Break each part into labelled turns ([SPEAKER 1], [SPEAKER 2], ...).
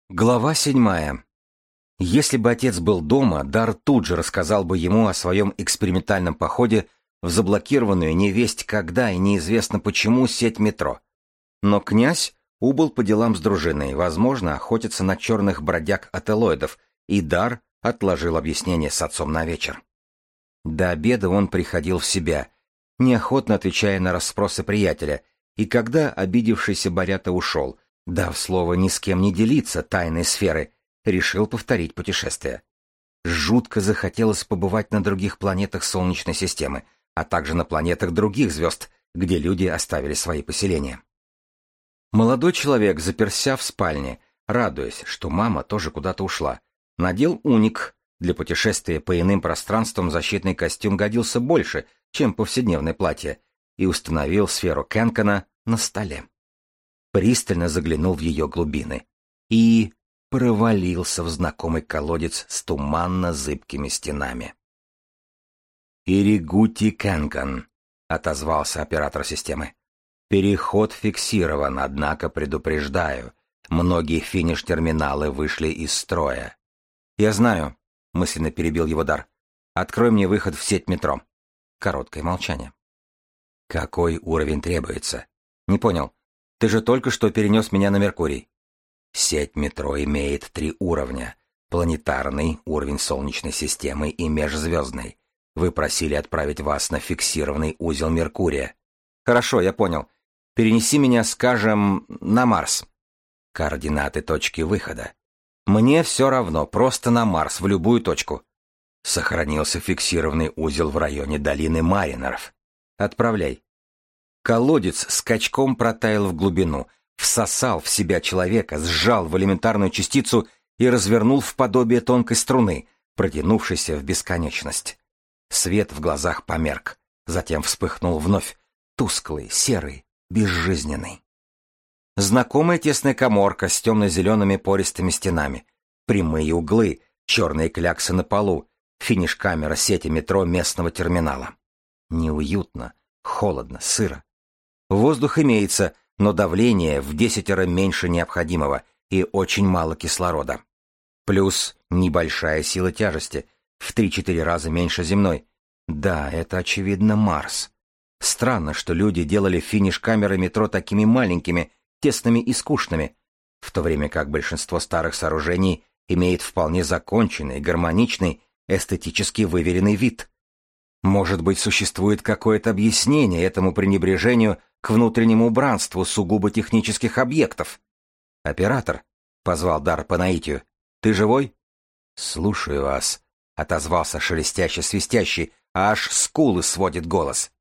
[SPEAKER 1] Глава 7. Если бы отец был дома, Дар тут же рассказал бы ему о своем экспериментальном походе в заблокированную невесть когда и неизвестно почему сеть метро. Но князь убыл по делам с дружиной, возможно, охотится на черных бродяг-ателоидов, и Дар отложил объяснение с отцом на вечер. До обеда он приходил в себя, неохотно отвечая на расспросы приятеля, и когда обидевшийся Борята ушел, дав слово ни с кем не делиться тайной сферы, решил повторить путешествие. Жутко захотелось побывать на других планетах Солнечной системы, а также на планетах других звезд, где люди оставили свои поселения. Молодой человек заперся в спальне, радуясь, что мама тоже куда-то ушла. Надел уник. Для путешествия по иным пространствам защитный костюм годился больше, чем повседневное платье, и установил сферу Кенкана на столе. Пристально заглянул в ее глубины и провалился в знакомый колодец с туманно-зыбкими стенами. «Иригути Кенкан», — отозвался оператор системы. «Переход фиксирован, однако предупреждаю, многие финиш-терминалы вышли из строя». «Я знаю», — мысленно перебил его Дар. «Открой мне выход в сеть метро». Короткое молчание. «Какой уровень требуется?» «Не понял. Ты же только что перенес меня на Меркурий». Сеть метро имеет 3 уровня. Планетарный, уровень Солнечной системы и межзвездный. Вы просили отправить вас на фиксированный узел Меркурия. Хорошо, я понял. Перенеси меня, скажем, на Марс. Координаты точки выхода. Мне все равно, просто на Марс, в любую точку. Сохранился фиксированный узел в районе долины Маринеров. Отправляй. Колодец скачком протаял в глубину, всосал в себя человека, сжал в элементарную частицу и развернул в подобие тонкой струны, протянувшейся в бесконечность. Свет в глазах померк, затем вспыхнул вновь, тусклый, серый, безжизненный. Знакомая тесная каморка с темно-зелеными пористыми стенами, прямые углы, черные кляксы на полу, финиш-камера сети метро местного терминала. Неуютно, холодно, сыро. Воздух имеется, но давление в 10 раз меньше необходимого и очень мало кислорода. Плюс небольшая сила тяжести, в 3-4 раза меньше земной. Да, это, очевидно, Марс. Странно, что люди делали финиш-камеры метро такими маленькими, тесными и скучными, в то время как большинство старых сооружений имеет вполне законченный, гармоничный, эстетически выверенный вид. Может быть, существует какое-то объяснение этому пренебрежению к внутреннему убранству сугубо технических объектов? «Оператор», — позвал Дар по наитию, — «ты живой?» «Слушаю вас», — отозвался шелестяще-свистящий, а аж скулы сводит голос.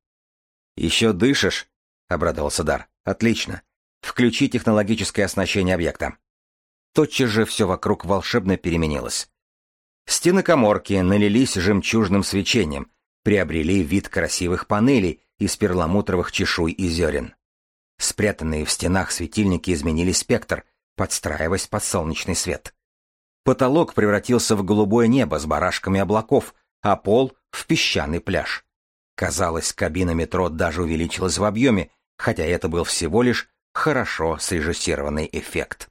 [SPEAKER 1] «Еще дышишь?» — обрадовался Дар. «Отлично. Включи технологическое оснащение объекта». Тотчас же все вокруг волшебно переменилось. Стены каморки налились жемчужным свечением, приобрели вид красивых панелей из перламутровых чешуй и зерен. Спрятанные в стенах светильники изменили спектр, подстраиваясь под солнечный свет. Потолок превратился в голубое небо с барашками облаков, а пол — в песчаный пляж. Казалось, кабина метро даже увеличилась в объеме, хотя это был всего лишь хорошо срежиссированный эффект.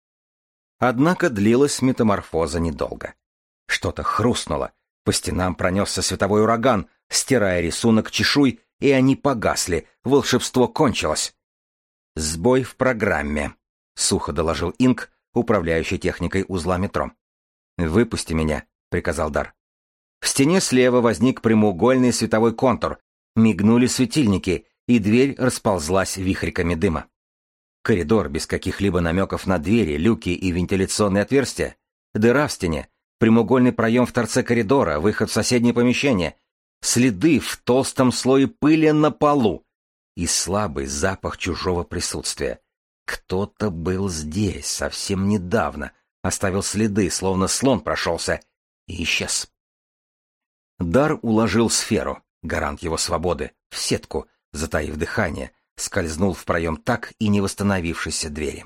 [SPEAKER 1] Однако длилась метаморфоза недолго. Что-то хрустнуло, по стенам пронесся световой ураган, стирая рисунок чешуй, и они погасли, волшебство кончилось. «Сбой в программе», — сухо доложил Инк, управляющий техникой узла метро. «Выпусти меня», — приказал Дар. В стене слева возник прямоугольный световой контур, мигнули светильники, и дверь расползлась вихриками дыма. Коридор без каких-либо намеков на двери, люки и вентиляционные отверстия, дыра в стене, прямоугольный проем в торце коридора, выход в соседнее помещение, следы в толстом слое пыли на полу и слабый запах чужого присутствия. Кто-то был здесь совсем недавно, оставил следы, словно слон прошелся, и исчез. Дар уложил сферу, гарант его свободы, в сетку, затаив дыхание, скользнул в проем так и не восстановившейся двери.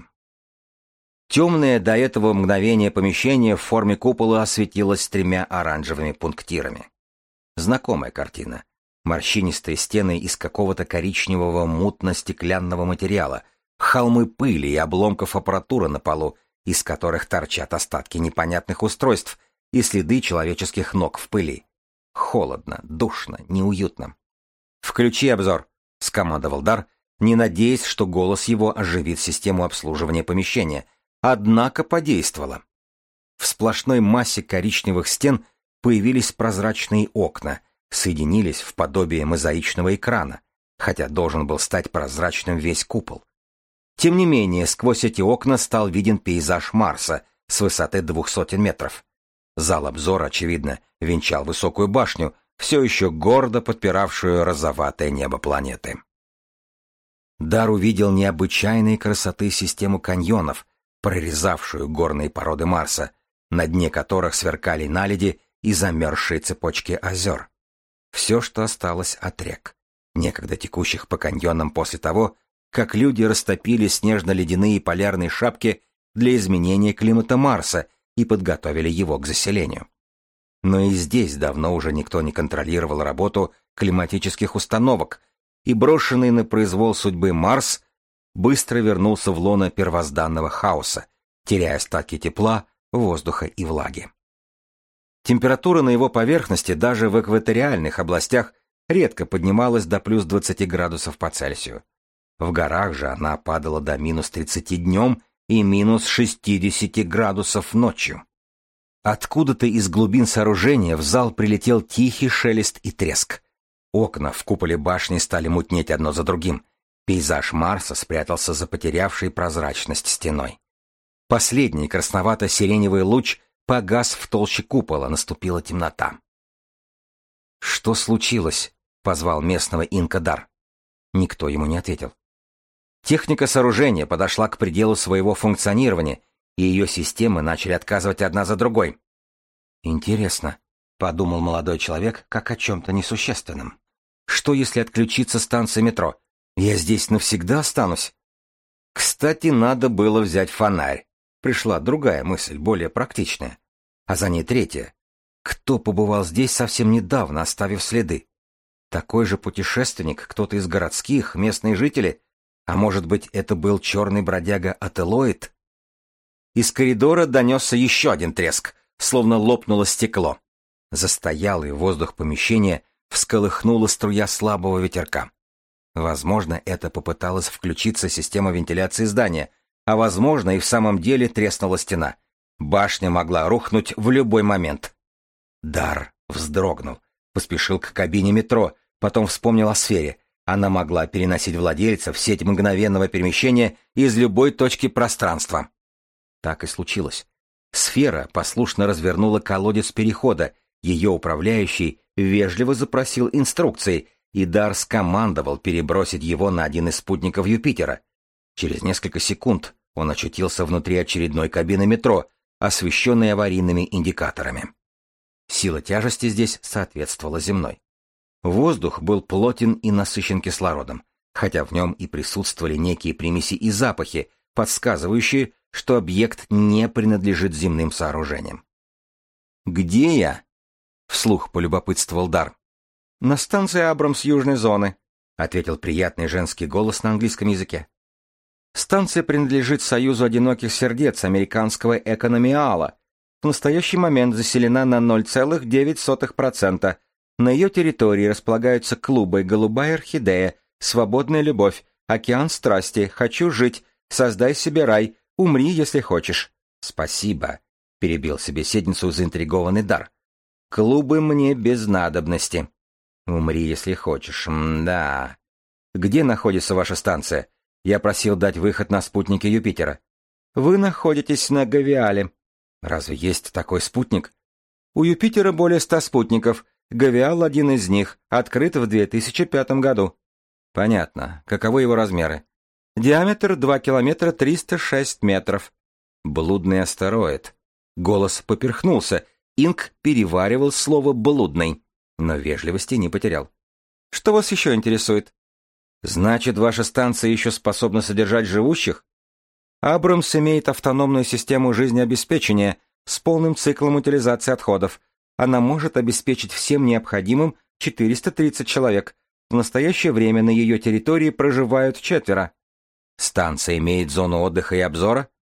[SPEAKER 1] Темное до этого мгновения помещение в форме купола осветилось 3 оранжевыми пунктирами. Знакомая картина. Морщинистые стены из какого-то коричневого мутно-стеклянного материала, холмы пыли и обломков аппаратуры на полу, из которых торчат остатки непонятных устройств и следы человеческих ног в пыли. Холодно, душно, неуютно. «Включи обзор», — скомандовал Дар, не надеясь, что голос его оживит систему обслуживания помещения, однако подействовало. В сплошной массе коричневых стен появились прозрачные окна, соединились в подобие мозаичного экрана, хотя должен был стать прозрачным весь купол. Тем не менее, сквозь эти окна стал виден пейзаж Марса с высоты 200 метров. Зал обзора, очевидно, венчал высокую башню, все еще гордо подпиравшую розоватое небо планеты. Дар увидел необычайной красоты систему каньонов, прорезавшую горные породы Марса, на дне которых сверкали наледи и замерзшие цепочки озер. Все, что осталось от рек, некогда текущих по каньонам после того, как люди растопили снежно-ледяные полярные шапки для изменения климата Марса и подготовили его к заселению. Но и здесь давно уже никто не контролировал работу климатических установок, и брошенный на произвол судьбы Марс быстро вернулся в лоно первозданного хаоса, теряя остатки тепла, воздуха и влаги. Температура на его поверхности даже в экваториальных областях редко поднималась до плюс 20 градусов по Цельсию. В горах же она падала до минус 30 днем и минус 60 градусов ночью. Откуда-то из глубин сооружения в зал прилетел тихий шелест и треск. Окна в куполе башни стали мутнеть одно за другим. Пейзаж Марса спрятался за потерявшей прозрачность стеной. Последний красновато-сиреневый луч погас в толще купола, наступила темнота. «Что случилось?» — позвал местного инка Дар. Никто ему не ответил. Техника сооружения подошла к пределу своего функционирования, и ее системы начали отказывать одна за другой. «Интересно», — подумал молодой человек, как о чем-то несущественном. «Что, если отключится станция метро? Я здесь навсегда останусь?» Кстати, надо было взять фонарь. Пришла другая мысль, более практичная. А за ней третья. Кто побывал здесь совсем недавно, оставив следы? Такой же путешественник, кто-то из городских, местные жители? А может быть, это был черный бродяга Ателоид? Из коридора донесся еще один треск, словно лопнуло стекло. Застоялый воздух помещения всколыхнула струя слабого ветерка. Возможно, это попыталась включиться система вентиляции здания, а возможно, и в самом деле треснула стена. Башня могла рухнуть в любой момент. Дар вздрогнул, поспешил к кабине метро, потом вспомнил о сфере. Она могла переносить владельца в сеть мгновенного перемещения из любой точки пространства. Так и случилось. Сфера послушно развернула колодец перехода, ее управляющий вежливо запросил инструкции, и Дар скомандовал перебросить его на один из спутников Юпитера. Через несколько секунд он очутился внутри очередной кабины метро, освещенной аварийными индикаторами. Сила тяжести здесь соответствовала земной. Воздух был плотен и насыщен кислородом, хотя в нем и присутствовали некие примеси и запахи, подсказывающие, что объект не принадлежит земным сооружениям. «Где я?» — вслух полюбопытствовал Дар. «На станции Абрамс южной зоны», — ответил приятный женский голос на английском языке. «Станция принадлежит Союзу одиноких сердец американского экономиала. В настоящий момент заселена на 0,9%. На ее территории располагаются клубы «Голубая орхидея», «Свободная любовь», «Океан страсти», «Хочу жить», «Создай себе рай», «Умри, если хочешь». «Спасибо», — перебил собеседницу заинтригованный Дар. «Клубы мне без надобности». «Умри, если хочешь». Да. «Где находится ваша станция? Я просил дать выход на спутники Юпитера». «Вы находитесь на Гавиале». «Разве есть такой спутник?» «У Юпитера более 100 спутников. Гавиал один из них, открыт в 2005 году». «Понятно. Каковы его размеры?» «Диаметр 2 километра 306 метров». «Блудный астероид». Голос поперхнулся. Инк переваривал слово «блудный», но вежливости не потерял. «Что вас еще интересует?» «Значит, ваша станция еще способна содержать живущих?» «Абрамс имеет автономную систему жизнеобеспечения с полным циклом утилизации отходов. Она может обеспечить всем необходимым 430 человек. В настоящее время на ее территории проживают 4. Станция имеет зону отдыха и обзора?»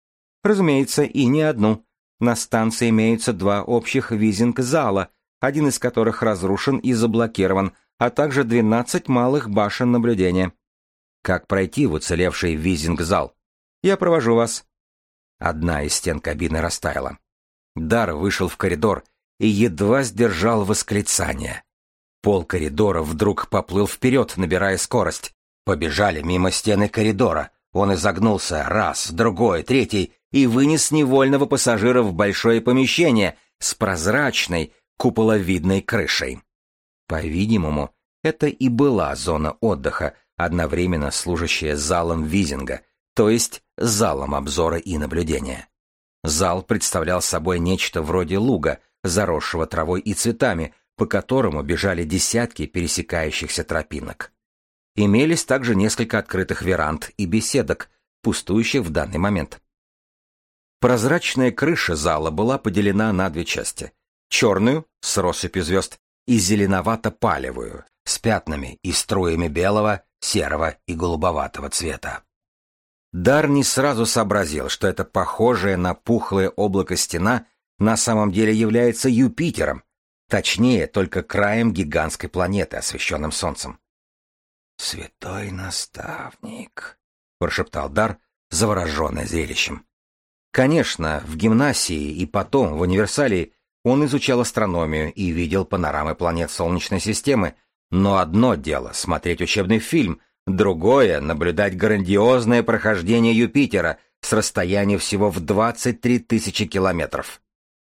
[SPEAKER 1] Разумеется, и не одну. На станции имеются два общих визинг-зала, один из которых разрушен и заблокирован, а также 12 малых башен наблюдения. Как пройти в уцелевший визинг-зал? Я провожу вас. Одна из стен кабины растаяла. Дар вышел в коридор и едва сдержал восклицание. Пол коридора вдруг поплыл вперед, набирая скорость. Побежали мимо стены коридора. Он изогнулся раз, другой, третий и вынес невольного пассажира в большое помещение с прозрачной, куполовидной крышей. По-видимому, это и была зона отдыха, одновременно служащая залом визинга, то есть залом обзора и наблюдения. Зал представлял собой нечто вроде луга, заросшего травой и цветами, по которому бежали десятки пересекающихся тропинок. Имелись также несколько открытых веранд и беседок, пустующих в данный момент. Прозрачная крыша зала была поделена на две части. Черную, с россыпью звезд, и зеленовато-палевую, с пятнами и струями белого, серого и голубоватого цвета. Дар не сразу сообразил, что это похожее на пухлое облако стена на самом деле является Юпитером, точнее, только краем гигантской планеты, освещенным Солнцем. «Святой наставник», — прошептал Дар, завороженный зрелищем. Конечно, в гимнасии и потом в универсалии он изучал астрономию и видел панорамы планет Солнечной системы, но одно дело — смотреть учебный фильм, другое — наблюдать грандиозное прохождение Юпитера с расстояния всего в 23 тысячи километров.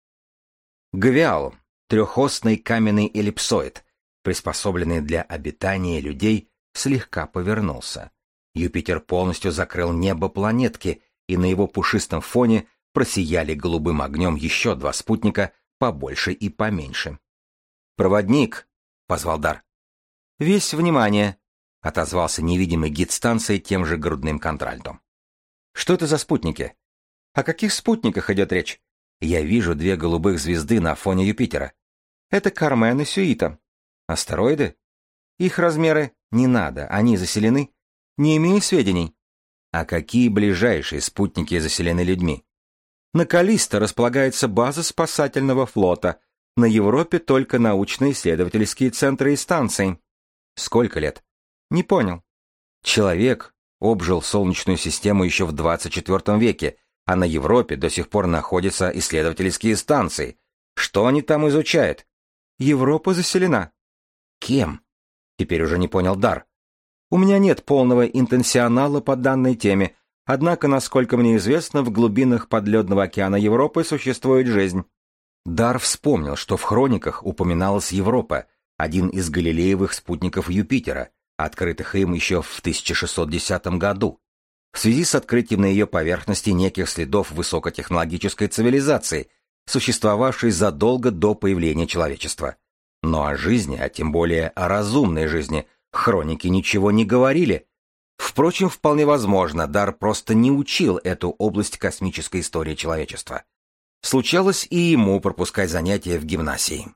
[SPEAKER 1] Гвиал — трехосный каменный эллипсоид, приспособленный для обитания людей, слегка повернулся. Юпитер полностью закрыл небо планетки, и на его пушистом фоне просияли голубым огнем еще два спутника, побольше и поменьше. «Проводник!» — позвал Дар. «Весь внимание!» — отозвался невидимый гид станции тем же грудным контральтом. «Что это за спутники?» «О каких спутниках идет речь?» «Я вижу две голубых звезды на фоне Юпитера. Это Кармен и Сюита. Астероиды? Их размеры не надо, они заселены. Не имею сведений». «А какие ближайшие спутники заселены людьми?» «На Каллисто располагается база спасательного флота. На Европе только научно-исследовательские центры и станции». «Сколько лет?» «Не понял». «Человек обжил Солнечную систему еще в 24 веке, а на Европе до сих пор находятся исследовательские станции. Что они там изучают?» «Европа заселена». «Кем?» Теперь уже не понял Дар. «У меня нет полного интенсионала по данной теме, однако, насколько мне известно, в глубинах подледного океана Европы существует жизнь». Дар вспомнил, что в хрониках упоминалась Европа, один из галилеевых спутников Юпитера, открытых им еще в 1610 году, в связи с открытием на ее поверхности неких следов высокотехнологической цивилизации, существовавшей задолго до появления человечества. Но о жизни, а тем более о разумной жизни, хроники ничего не говорили. Впрочем, вполне возможно, Дар просто не учил эту область космической истории человечества. Случалось и ему пропускать занятия в гимнасии.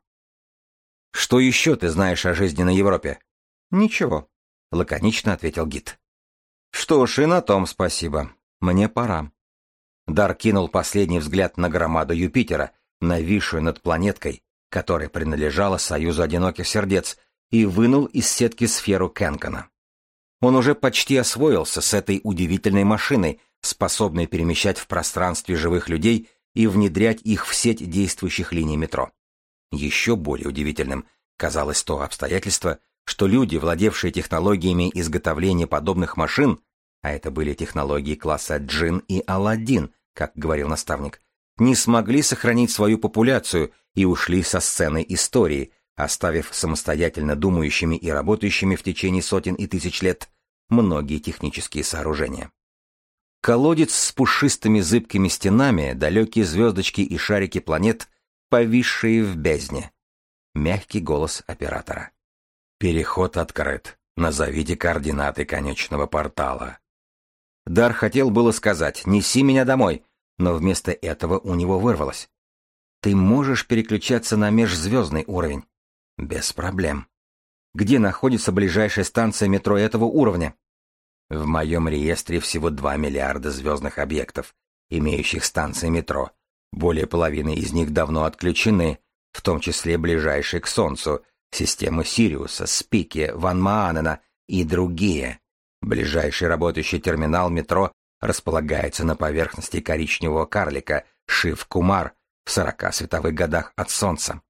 [SPEAKER 1] «Что еще ты знаешь о жизни на Европе?» «Ничего», — лаконично ответил гид. «Что ж, и на том спасибо. Мне пора». Дар кинул последний взгляд на громаду Юпитера, нависшую над планеткой, которая принадлежала Союзу Одиноких Сердец, и вынул из сетки сферу Кенкана. Он уже почти освоился с этой удивительной машиной, способной перемещать в пространстве живых людей и внедрять их в сеть действующих линий метро. Еще более удивительным казалось то обстоятельство, что люди, владевшие технологиями изготовления подобных машин, а это были технологии класса Джин и Аладдин, как говорил наставник, не смогли сохранить свою популяцию и ушли со сцены истории, оставив самостоятельно думающими и работающими в течение сотен и тысяч лет многие технические сооружения. Колодец с пушистыми зыбкими стенами, далекие звездочки и шарики планет, повисшие в бездне. Мягкий голос оператора. «Переход открыт. Назовите координаты конечного портала». Дар хотел было сказать «неси меня домой», но вместо этого у него вырвалось. «Ты можешь переключаться на межзвездный уровень?» «Без проблем». «Где находится ближайшая станция метро этого уровня?» «В моем реестре всего 2 миллиарда звездных объектов. имеющих станции метро. Более половины из них давно отключены, в том числе ближайшие к Солнцу, системы Сириуса, Спики, Ван Маанена и другие. Ближайший работающий терминал метро располагается на поверхности коричневого карлика Шив-Кумар в 40 световых годах от Солнца.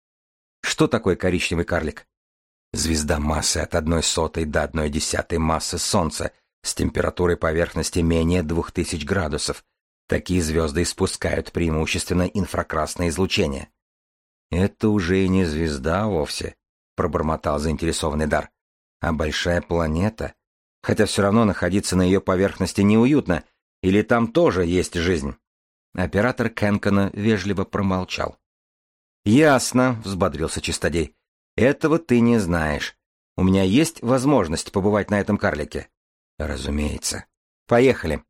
[SPEAKER 1] Что такое коричневый карлик? Звезда массой от 1/100 до 1/10 массы Солнца с температурой поверхности менее 2000 градусов. Такие звезды испускают преимущественно инфракрасное излучение. «Это уже и не звезда вовсе», — пробормотал заинтересованный Дар, — «а большая планета. Хотя все равно находиться на ее поверхности неуютно, или там тоже есть жизнь?» Оператор Кенкона вежливо промолчал. «Ясно», — взбодрился Чистодей. «Этого ты не знаешь. У меня есть возможность побывать на этом карлике?» «Разумеется. Поехали».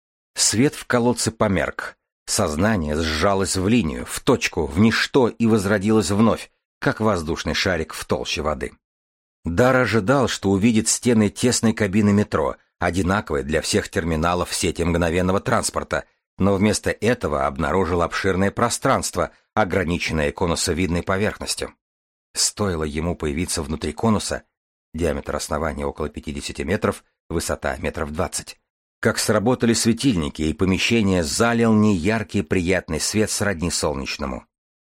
[SPEAKER 1] Свет в колодце померк. Сознание сжалось в линию, в точку, в ничто и возродилось вновь, как воздушный шарик в толще воды. Дар ожидал, что увидит стены тесной кабины метро, одинаковые для всех терминалов сети мгновенного транспорта, но вместо этого обнаружил обширное пространство, ограниченное конусовидной поверхностью. Стоило ему появиться внутри конуса, диаметр основания около 50 метров, высота метров 20, как сработали светильники, и помещение залил неяркий приятный свет сродни солнечному.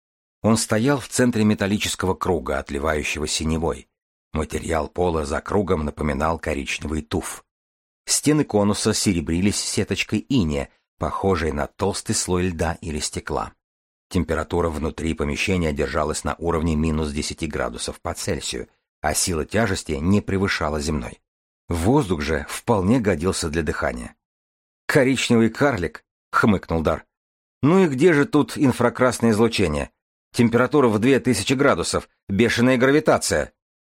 [SPEAKER 1] Он стоял в центре металлического круга, отливающего синевой. Материал пола за кругом напоминал коричневый туф. Стены конуса серебрились сеточкой иния, похожей на толстый слой льда или стекла. Температура внутри помещения держалась на уровне минус 10 градусов по Цельсию, а сила тяжести не превышала земной. Воздух же вполне годился для дыхания. «Коричневый карлик?» — хмыкнул Дар. «Ну и где же тут инфракрасное излучение? Температура в 2000 градусов, бешеная гравитация!»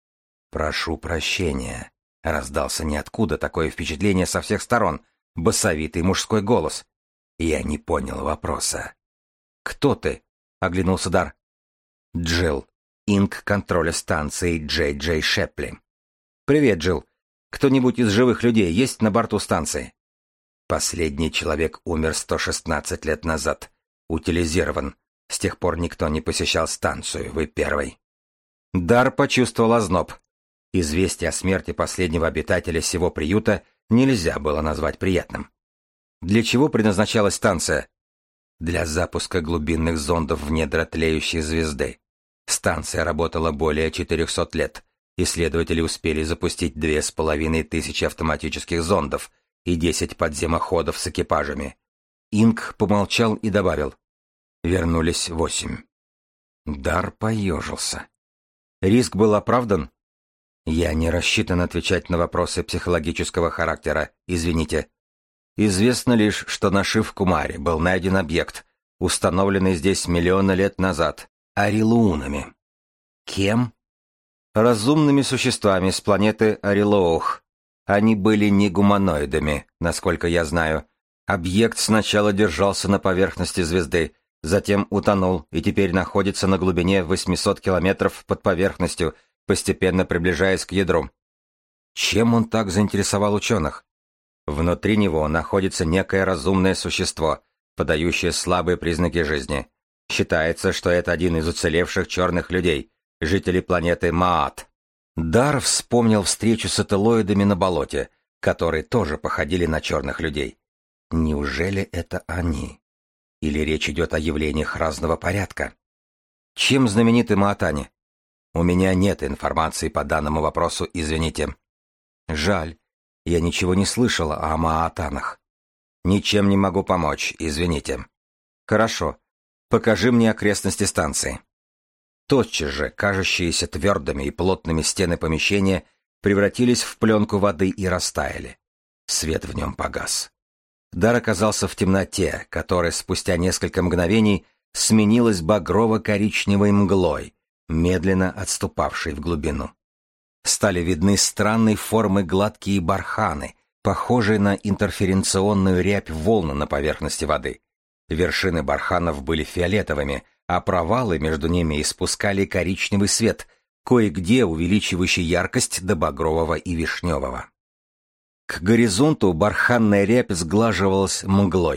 [SPEAKER 1] «Прошу прощения», — раздался ниоткуда такое впечатление со всех сторон, басовитый мужской голос. Я не понял вопроса. «Кто ты?» — оглянулся Дар. «Джилл, инк контроля станции Джей Джей Шепли». «Привет, Джилл. Кто-нибудь из живых людей есть на борту станции?» «Последний человек умер 116 лет назад. Утилизирован. С тех пор никто не посещал станцию. Вы первый». Дар почувствовал озноб. Известие о смерти последнего обитателя сего приюта нельзя было назвать приятным. Для чего предназначалась станция? Для запуска глубинных зондов в недра тлеющей звезды. Станция работала более 400 лет. Исследователи успели запустить 2500 автоматических зондов и 10 подземоходов с экипажами. Инк помолчал и добавил. Вернулись 8. Дар поежился. Риск был оправдан? Я не рассчитан отвечать на вопросы психологического характера, извините. Известно лишь, что на Шив-Кумаре был найден объект, установленный здесь миллионы лет назад, арилуунами. Кем? Разумными существами с планеты Арилоух. Они были не гуманоидами, насколько я знаю. Объект сначала держался на поверхности звезды, затем утонул и теперь находится на глубине 800 километров под поверхностью, постепенно приближаясь к ядру. Чем он так заинтересовал ученых? Внутри него находится некое разумное существо, подающее слабые признаки жизни. Считается, что это один из уцелевших черных людей, жителей планеты Маат. Дар вспомнил встречу с ателоидами на болоте, которые тоже походили на черных людей. Неужели это они? Или речь идет о явлениях разного порядка? Чем знамениты маатани? У меня нет информации по данному вопросу, извините. Жаль, я ничего не слышала о маатанах. Ничем не могу помочь, извините. Хорошо, покажи мне окрестности станции. Тотчас же кажущиеся твердыми и плотными стены помещения превратились в пленку воды и растаяли. Свет в нем погас. Дар оказался в темноте, которая спустя несколько мгновений сменилась багрово-коричневой мглой, медленно отступавшей в глубину. Стали видны странной формы гладкие барханы, похожие на интерференционную рябь волн на поверхности воды. Вершины барханов были фиолетовыми, а провалы между ними испускали коричневый свет, кое-где увеличивающий яркость до багрового и вишневого. К горизонту барханная рябь сглаживалась мглой,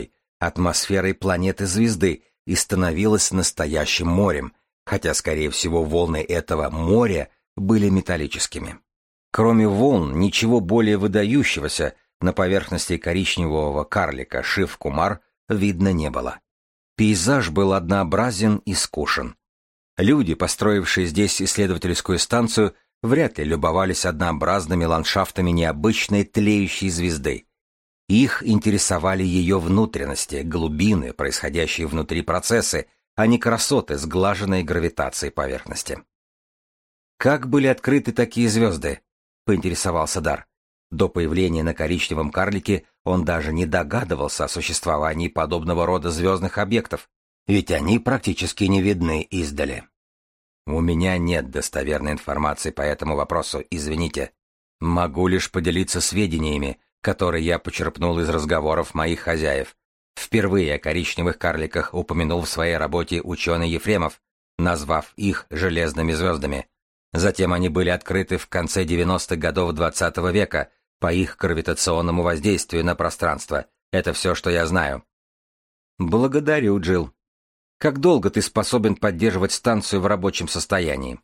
[SPEAKER 1] атмосферой планеты-звезды и становилась настоящим морем, хотя, скорее всего, волны этого моря были металлическими. Кроме волн, ничего более выдающегося на поверхности коричневого карлика Шив-Кумар видно не было. Пейзаж был однообразен и скучен. Люди, построившие здесь исследовательскую станцию, вряд ли любовались однообразными ландшафтами необычной тлеющей звезды. Их интересовали ее внутренности, глубины, происходящие внутри процессы, а не красоты сглаженной гравитацией поверхности. «Как были открыты такие звезды?» — поинтересовался Дар. До появления на коричневом карлике он даже не догадывался о существовании подобного рода звездных объектов, ведь они практически не видны издали. «У меня нет достоверной информации по этому вопросу, извините. Могу лишь поделиться сведениями, которые я почерпнул из разговоров моих хозяев. Впервые о коричневых карликах упомянул в своей работе ученый Ефремов, назвав их железными звездами. Затем они были открыты в конце 90-х годов XX века по их гравитационному воздействию на пространство. Это все, что я знаю». «Благодарю, Джилл. Как долго ты способен поддерживать станцию в рабочем состоянии?»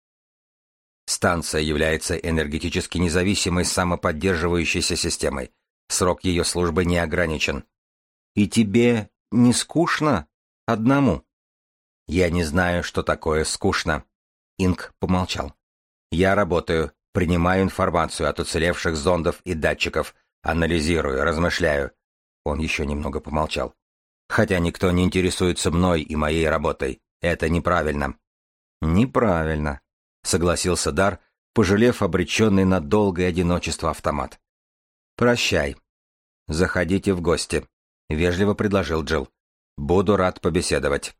[SPEAKER 1] Станция является энергетически независимой самоподдерживающейся системой. Срок ее службы не ограничен. «И тебе не скучно? Одному?» «Я не знаю, что такое скучно». Инк помолчал. «Я работаю, принимаю информацию от уцелевших зондов и датчиков, анализирую, размышляю». Он еще немного помолчал. «Хотя никто не интересуется мной и моей работой. Это неправильно». «Неправильно», — согласился Дар, пожалев обреченный на долгое одиночество автомат. «Прощай. Заходите в гости», — вежливо предложил Джилл. «Буду рад побеседовать».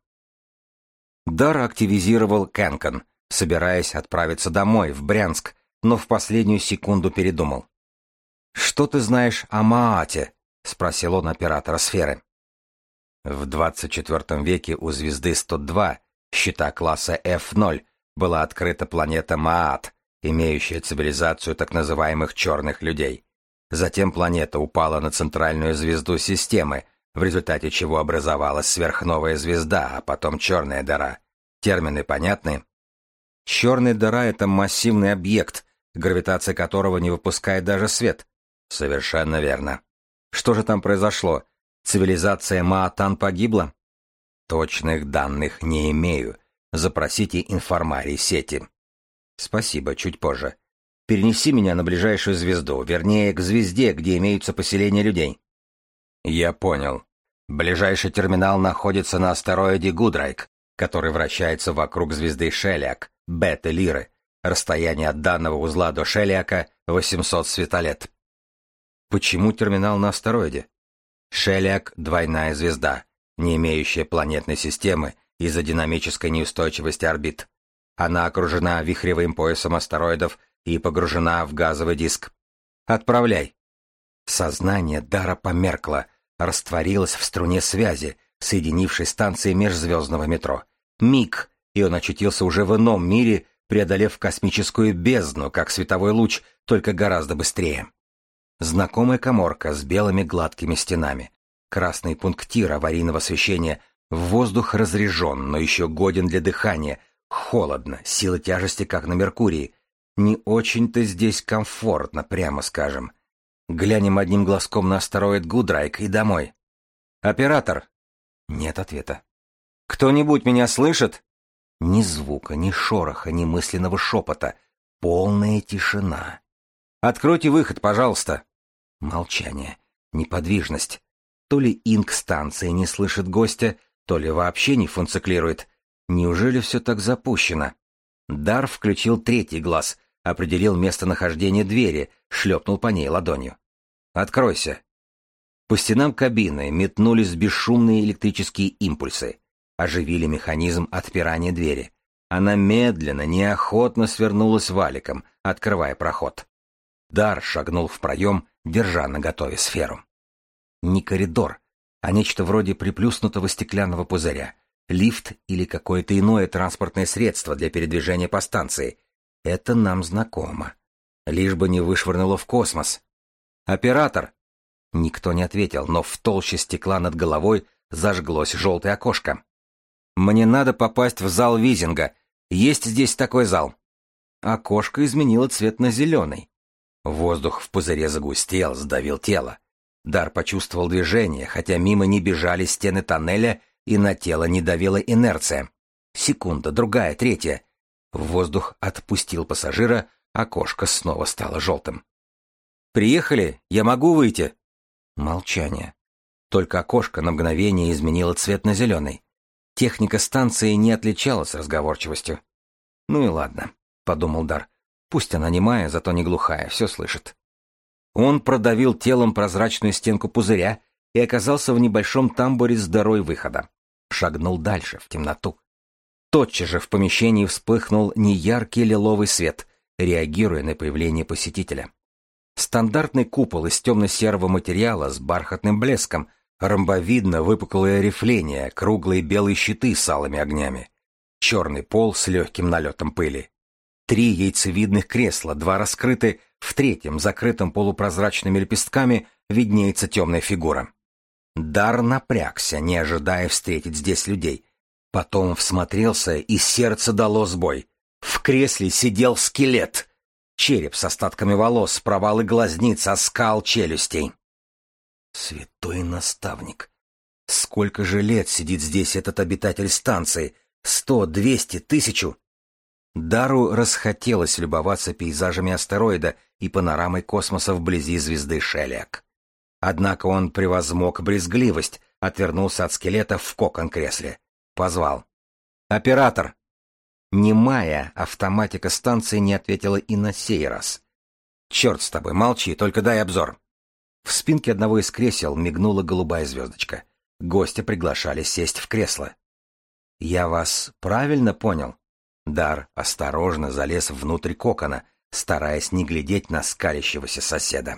[SPEAKER 1] Дар активизировал Кэнкон, собираясь отправиться домой, в Брянск, но в последнюю секунду передумал. «Что ты знаешь о Маате?» — спросил он оператора сферы. В 24 веке у звезды 102, щита класса F0, была открыта планета Маат, имеющая цивилизацию так называемых черных людей. Затем планета упала на центральную звезду системы, в результате чего образовалась сверхновая звезда, а потом черная дыра. Термины понятны? Черная дыра — это массивный объект, гравитация которого не выпускает даже свет. Совершенно верно. Что же там произошло? Цивилизация Маатан погибла? Точных данных не имею. Запросите информарий сети. Спасибо, чуть позже. Перенеси меня на ближайшую звезду, вернее, к звезде, где имеются поселения людей. Я понял. Ближайший терминал находится на астероиде Гудрайк, который вращается вокруг звезды Шелиак, Бета-Лиры. Расстояние от данного узла до Шелиака 800 светолет. Почему терминал на астероиде? Шелиак — двойная звезда, не имеющая планетной системы из-за динамической неустойчивости орбит. Она окружена вихревым поясом астероидов и погружена в газовый диск. Отправляй. Сознание Дара померкло, растворилось в струне связи, соединившей станции межзвездного метро. Миг, и он очутился уже в ином мире, преодолев космическую бездну, как световой луч, только гораздо быстрее. Знакомая каморка с белыми гладкими стенами. Красный пунктир аварийного освещения. Воздух разрежен, но еще годен для дыхания. Холодно, сила тяжести, как на Меркурии. Не очень-то здесь комфортно, прямо скажем. Глянем одним глазком на астероид Гудрайк и домой. «Оператор!» Нет ответа. «Кто-нибудь меня слышит?» Ни звука, ни шороха, ни мысленного шепота. Полная тишина. «Откройте выход, пожалуйста!» Молчание, неподвижность. То ли инк-станция не слышит гостя, то ли вообще не функционирует. Неужели все так запущено? Дар включил третий глаз, определил местонахождение двери, шлепнул по ней ладонью. «Откройся!» По стенам кабины метнулись бесшумные электрические импульсы, оживили механизм отпирания двери. Она медленно, неохотно свернулась валиком, открывая проход. Дар шагнул в проем, держа наготове сферу. Не коридор, а нечто вроде приплюснутого стеклянного пузыря, лифт или какое-то иное транспортное средство для передвижения по станции. Это нам знакомо. Лишь бы не вышвырнуло в космос. «Оператор!» Никто не ответил, но в толще стекла над головой зажглось желтое окошко. «Мне надо попасть в зал Визинга. Есть здесь такой зал?» Окошко изменило цвет на зеленый. Воздух в пузыре загустел, сдавил тело. Дар почувствовал движение, хотя мимо не бежали стены тоннеля, и на тело не давила инерция. Секунда, другая, третья. Воздух отпустил пассажира, окошко снова стало желтым. «Приехали? Я могу выйти?» Молчание. Только окошко на мгновение изменило цвет на зеленый. Техника станции не отличалась разговорчивостью. «Ну и ладно», — подумал Дар. «Пусть она немая, зато не глухая, все слышит». Он продавил телом прозрачную стенку пузыря и оказался в небольшом тамбуре с дырой выхода. Шагнул дальше, в темноту. Тотчас же в помещении вспыхнул неяркий лиловый свет, реагируя на появление посетителя. Стандартный купол из темно-серого материала с бархатным блеском, ромбовидно выпуклое рифление, круглые белые щиты с алыми огнями. Черный пол с легким налетом пыли. 3 яйцевидных кресла, 2 раскрыты, в третьем, закрытом полупрозрачными лепестками, виднеется темная фигура. Дар напрягся, не ожидая встретить здесь людей. Потом всмотрелся, и сердце дало сбой. В кресле сидел скелет. Череп с остатками волос, провалы глазниц, оскал челюстей. Святой наставник. Сколько же лет сидит здесь этот обитатель станции? 100, 200, 1000? Дару расхотелось любоваться пейзажами астероида и панорамой космоса вблизи звезды Шелек. Однако он превозмог брезгливость, отвернулся от скелета в кокон-кресле. Позвал. «Оператор!» Немая автоматика станции не ответила и на сей раз. «Черт с тобой, молчи, только дай обзор». В спинке одного из кресел мигнула голубая звездочка. Гостя приглашали сесть в кресло. «Я вас правильно понял?» Дар осторожно залез внутрь кокона, стараясь не глядеть на скалящегося соседа.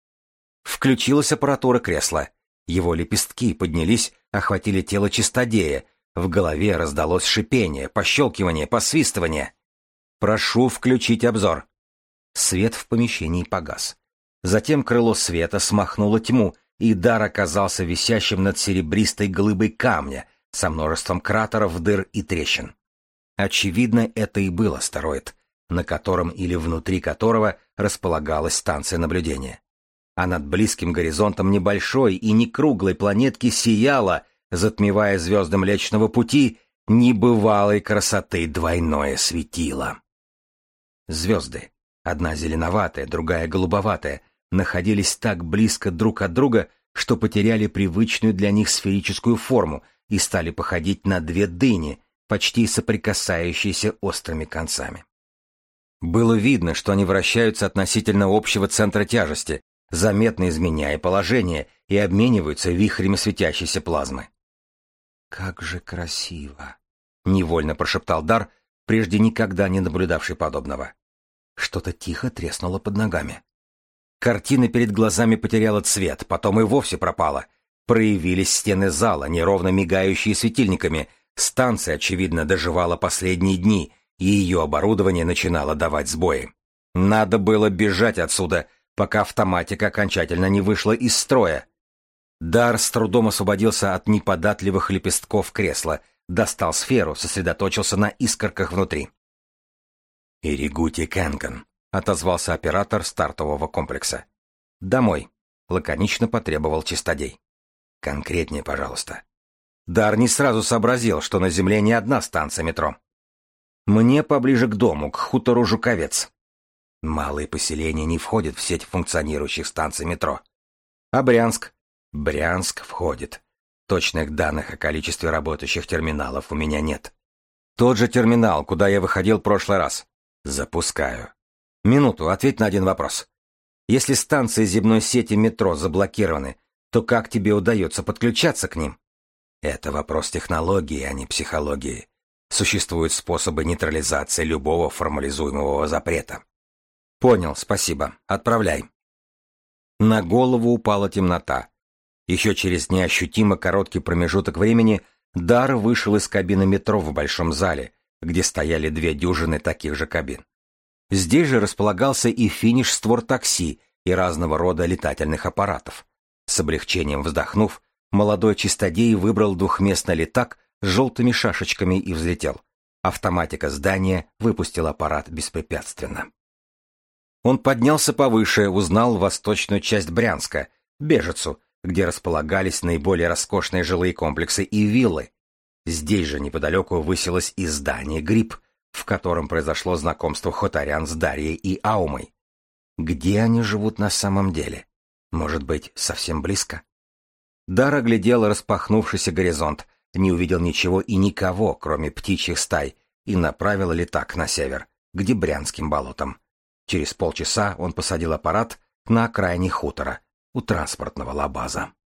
[SPEAKER 1] Включилась аппаратура кресла. Его лепестки поднялись, охватили тело чистодея. В голове раздалось шипение, пощелкивание, посвистывание. «Прошу включить обзор». Свет в помещении погас. Затем крыло света смахнуло тьму, и Дар оказался висящим над серебристой глыбой камня со множеством кратеров, дыр и трещин. Очевидно, это и был астероид, на котором или внутри которого располагалась станция наблюдения. А над близким горизонтом небольшой и не круглой планетки сияло, затмевая звезды Млечного Пути, небывалой красоты двойное светило. Звезды, одна зеленоватая, другая голубоватая, находились так близко друг от друга, что потеряли привычную для них сферическую форму и стали походить на 2 дыни, почти соприкасающиеся острыми концами. Было видно, что они вращаются относительно общего центра тяжести, заметно изменяя положение, и обмениваются вихрями светящейся плазмы. «Как же красиво!» — невольно прошептал Дар, прежде никогда не наблюдавший подобного. Что-то тихо треснуло под ногами. Картина перед глазами потеряла цвет, потом и вовсе пропала. Проявились стены зала, неровно мигающие светильниками. Станция, очевидно, доживала последние дни, и ее оборудование начинало давать сбои. Надо было бежать отсюда, пока автоматика окончательно не вышла из строя. Дар с трудом освободился от неподатливых лепестков кресла, достал сферу, сосредоточился на искорках внутри. «Иригути Кэнган», — отозвался оператор стартового комплекса. «Домой», — лаконично потребовал чистодей. «Конкретнее, пожалуйста». Дар не сразу сообразил, что на Земле не одна станция метро. «Мне поближе к дому, к хутору Жуковец». Малые поселения не входят в сеть функционирующих станций метро. «А Брянск?» «Брянск входит. Точных данных о количестве работающих терминалов у меня нет». «Тот же терминал, куда я выходил в прошлый раз». «Запускаю». «Минуту, ответь на один вопрос. Если станции земной сети метро заблокированы, то как тебе удается подключаться к ним?» «Это вопрос технологии, а не психологии. Существуют способы нейтрализации любого формализуемого запрета». «Понял, спасибо. Отправляй». На голову упала темнота. Еще через неощутимо короткий промежуток времени Дар вышел из кабины метро в большом зале, где стояли 2 дюжины таких же кабин. Здесь же располагался и финиш-створ такси и разного рода летательных аппаратов. С облегчением вздохнув, молодой чистодей выбрал двухместный летак с желтыми шашечками и взлетел. Автоматика здания выпустила аппарат беспрепятственно. Он поднялся повыше, узнал восточную часть Брянска, Бежецу, где располагались наиболее роскошные жилые комплексы и виллы. Здесь же неподалеку высилось и здание «Гриб», в котором произошло знакомство хуторян с Дарьей и Аумой. Где они живут на самом деле? Может быть, совсем близко? Дар оглядел распахнувшийся горизонт, не увидел ничего и никого, кроме птичьих стай, и направил летак на север, к Дебрянским болотам. Через полчаса он посадил аппарат на окраине хутора, у транспортного лабаза.